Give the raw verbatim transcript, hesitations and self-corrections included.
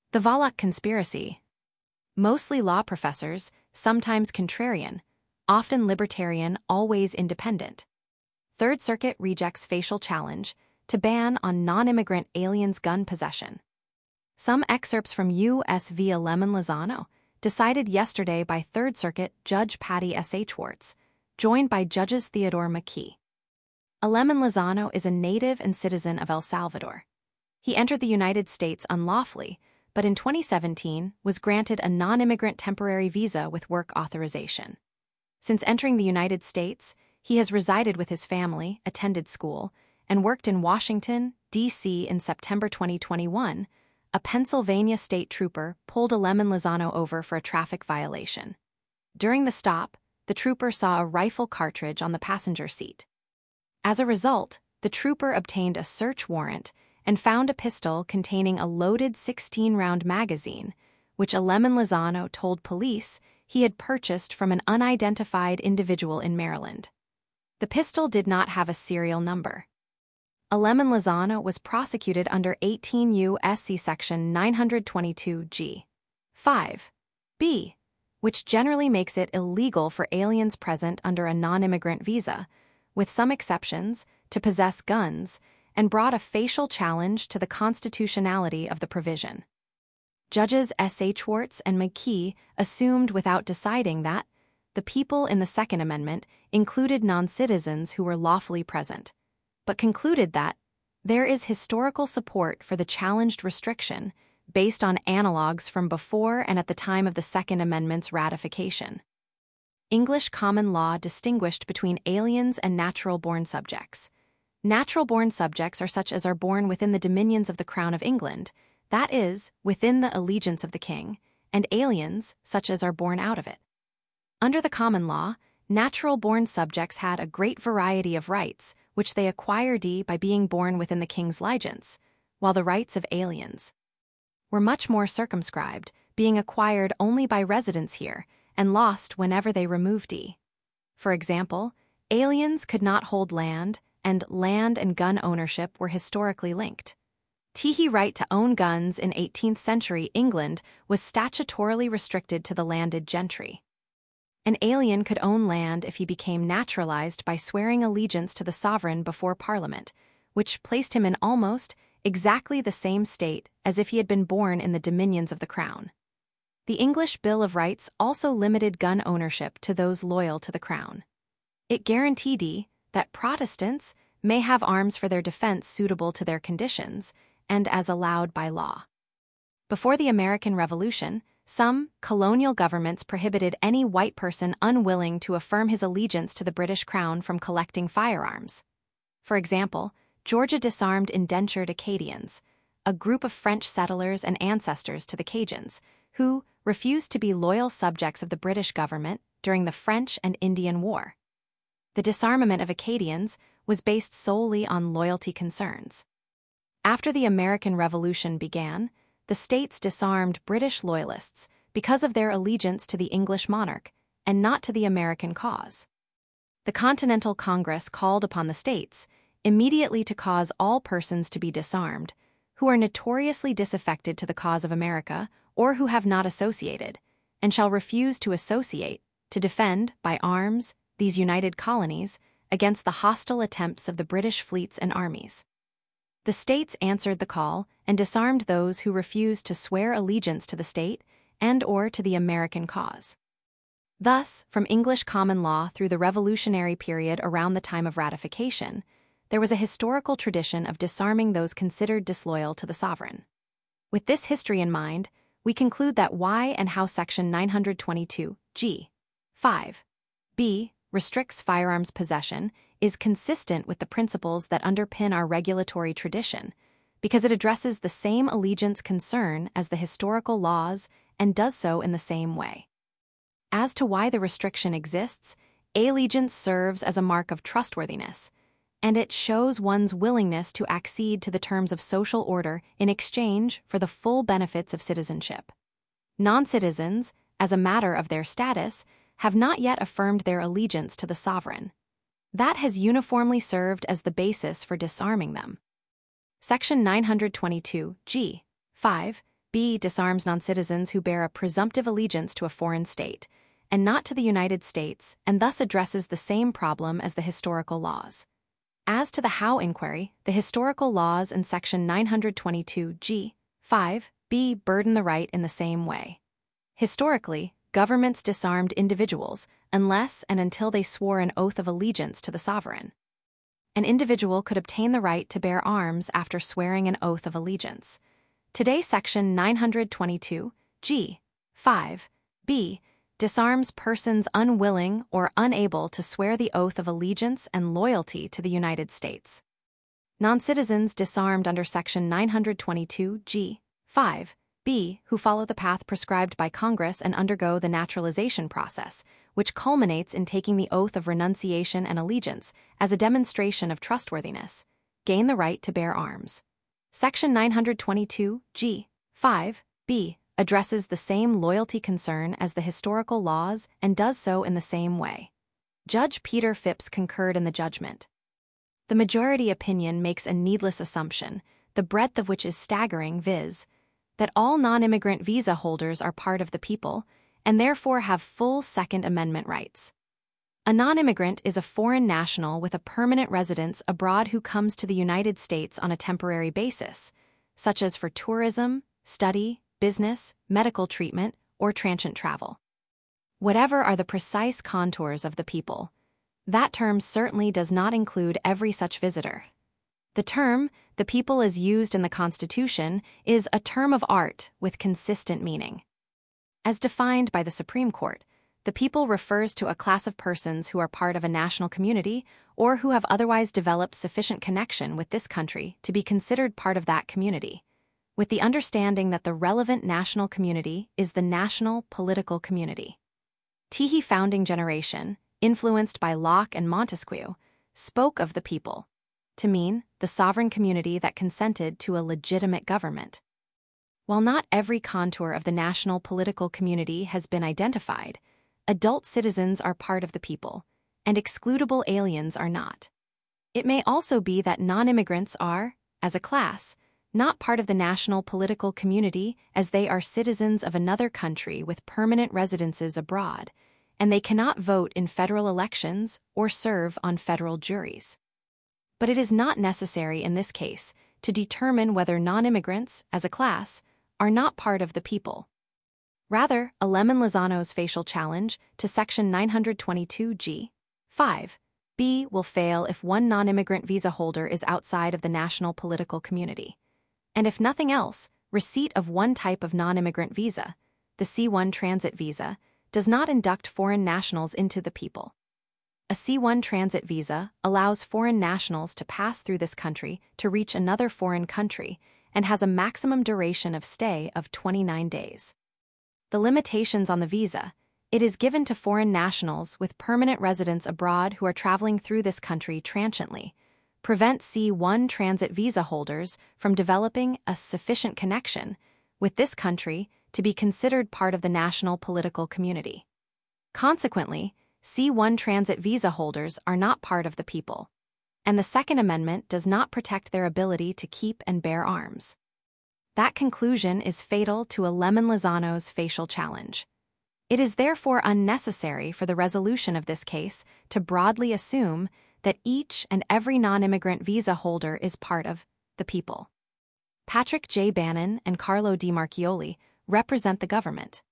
The Volokh Conspiracy. Mostly law professors, sometimes contrarian, often libertarian, always independent. Third Circuit rejects facial challenge to ban on non-immigrant aliens gun possession. Some excerpts from U S v Aleman-Lozano, decided yesterday by Third Circuit Judge Patty S. Schwartz, joined by Judges Theodore McKee. Aleman-Lozano is a native and citizen of El Salvador. He entered the United States unlawfully, but in twenty seventeen was granted a non-immigrant temporary visa with work authorization. Since entering the United States, he has resided with his family, attended school, and worked in Washington, D C In September twenty twenty-one, a Pennsylvania state trooper pulled Aleman-Lozano over for a traffic violation. During the stop, the trooper saw a rifle cartridge on the passenger seat. As a result, the trooper obtained a search warrant and found a pistol containing a loaded sixteen round magazine, which Aleman-Lozano told police he had purchased from an unidentified individual in Maryland. The pistol did not have a serial number. Aleman-Lozano was prosecuted under eighteen U S C Section nine twenty-two G five B, which generally makes it illegal for aliens present under a non-immigrant visa, with some exceptions, to possess guns, and brought a facial challenge to the constitutionality of the provision. Judges S. H. Schwartz and McKee assumed without deciding that the people in the Second Amendment included non-citizens who were lawfully present, but concluded that there is historical support for the challenged restriction based on analogs from before and at the time of the Second Amendment's ratification. English common law distinguished between aliens and natural-born subjects. Natural-born subjects are such as are born within the dominions of the Crown of England, that is, within the allegiance of the king, and aliens such as are born out of it. Under the common law, natural-born subjects had a great variety of rights, which they acquired by being born within the king's ligeance, while the rights of aliens were much more circumscribed, being acquired only by residence here, and lost whenever they removed. For example, aliens could not hold land, and land and gun ownership were historically linked. The right to own guns in eighteenth century England was statutorily restricted to the landed gentry. An alien could own land if he became naturalized by swearing allegiance to the sovereign before Parliament, which placed him in almost exactly the same state as if he had been born in the dominions of the Crown. The English Bill of Rights also limited gun ownership to those loyal to the Crown. It guaranteed that Protestants may have arms for their defense suitable to their conditions and as allowed by law. Before the American Revolution, some colonial governments prohibited any white person unwilling to affirm his allegiance to the British Crown from collecting firearms. For example, Georgia disarmed indentured Acadians, a group of French settlers and ancestors to the Cajuns, who refused to be loyal subjects of the British government during the French and Indian War. The disarmament of Acadians was based solely on loyalty concerns. After the American Revolution began, the states disarmed British loyalists because of their allegiance to the English monarch and not to the American cause. The Continental Congress called upon the states immediately to cause all persons to be disarmed who are notoriously disaffected to the cause of America or who have not associated, and shall refuse to associate, to defend, by arms, these united colonies against the hostile attempts of the British fleets and armies. The states answered the call and disarmed those who refused to swear allegiance to the state and or to the American cause. Thus, from English common law through the Revolutionary period around the time of ratification, there was a historical tradition of disarming those considered disloyal to the sovereign. With this history in mind, we conclude that why and how Section nine twenty-two G five B restricts firearms possession is consistent with the principles that underpin our regulatory tradition, because it addresses the same allegiance concern as the historical laws and does so in the same way. As to why the restriction exists, allegiance serves as a mark of trustworthiness, and it shows one's willingness to accede to the terms of social order in exchange for the full benefits of citizenship. Non-citizens, as a matter of their status, have not yet affirmed their allegiance to the sovereign. That has uniformly served as the basis for disarming them. Section nine twenty-two G five B disarms non-citizens who bear a presumptive allegiance to a foreign state, and not to the United States, and thus addresses the same problem as the historical laws. As to the how inquiry, the historical laws in Section nine hundred twenty-two G five B burden the right in the same way. Historically, governments disarmed individuals unless and until they swore an oath of allegiance to the sovereign. An individual could obtain the right to bear arms after swearing an oath of allegiance. Today, Section nine hundred twenty-two G five B disarms persons unwilling or unable to swear the oath of allegiance and loyalty to the United States. Non-citizens disarmed under Section nine hundred twenty-two G five B who follow the path prescribed by Congress and undergo the naturalization process, which culminates in taking the oath of renunciation and allegiance as a demonstration of trustworthiness, gain the right to bear arms. Section nine hundred twenty-two G five B addresses the same loyalty concern as the historical laws and does so in the same way. Judge Peter Phipps concurred in the judgment. The majority opinion makes a needless assumption, the breadth of which is staggering, viz., that all non-immigrant visa holders are part of the people and therefore have full Second Amendment rights. A non-immigrant is a foreign national with a permanent residence abroad who comes to the United States on a temporary basis, such as for tourism, study, business, medical treatment, or transient travel. Whatever are the precise contours of the people, that term certainly does not include every such visitor. The term, the people as used in the Constitution, is a term of art with consistent meaning. As defined by the Supreme Court, the people refers to a class of persons who are part of a national community or who have otherwise developed sufficient connection with this country to be considered part of that community, with the understanding that the relevant national community is the national political community. Teehee founding generation, influenced by Locke and Montesquieu, spoke of the people to mean the sovereign community that consented to a legitimate government. While not every contour of the national political community has been identified, adult citizens are part of the people, and excludable aliens are not. It may also be that non-immigrants are, as a class, not part of the national political community as they are citizens of another country with permanent residences abroad, and they cannot vote in federal elections or serve on federal juries. But it is not necessary in this case to determine whether non-immigrants, as a class, are not part of the people. Rather, Aleman-Lozano's facial challenge to Section nine hundred twenty-two G five B will fail if one non-immigrant visa holder is outside of the national political community. And if nothing else, receipt of one type of non-immigrant visa, the C one transit visa, does not induct foreign nationals into the people. A C one transit visa allows foreign nationals to pass through this country to reach another foreign country and has a maximum duration of stay of twenty-nine days. The limitations on the visa, it is given to foreign nationals with permanent residence abroad who are traveling through this country transiently, prevent C one transit visa holders from developing a sufficient connection with this country to be considered part of the national political community. Consequently, C one transit visa holders are not part of the people, and the Second Amendment does not protect their ability to keep and bear arms. That conclusion is fatal to Aleman-Lozano's facial challenge. It is therefore unnecessary for the resolution of this case to broadly assume that each and every non-immigrant visa holder is part of the people. Patrick J. Bannon and Carlo Di Marchioli represent the government.